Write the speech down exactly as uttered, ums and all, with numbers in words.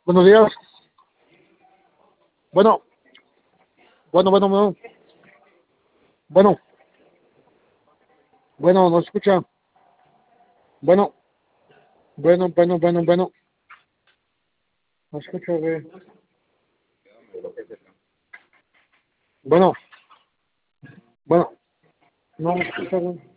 Buenos días. Bueno, bueno, bueno, bueno. Bueno, bueno, no escucha. Bueno, bueno, bueno, bueno, bueno. No escucha, güey. Bueno, bueno. No, no escucha, güey.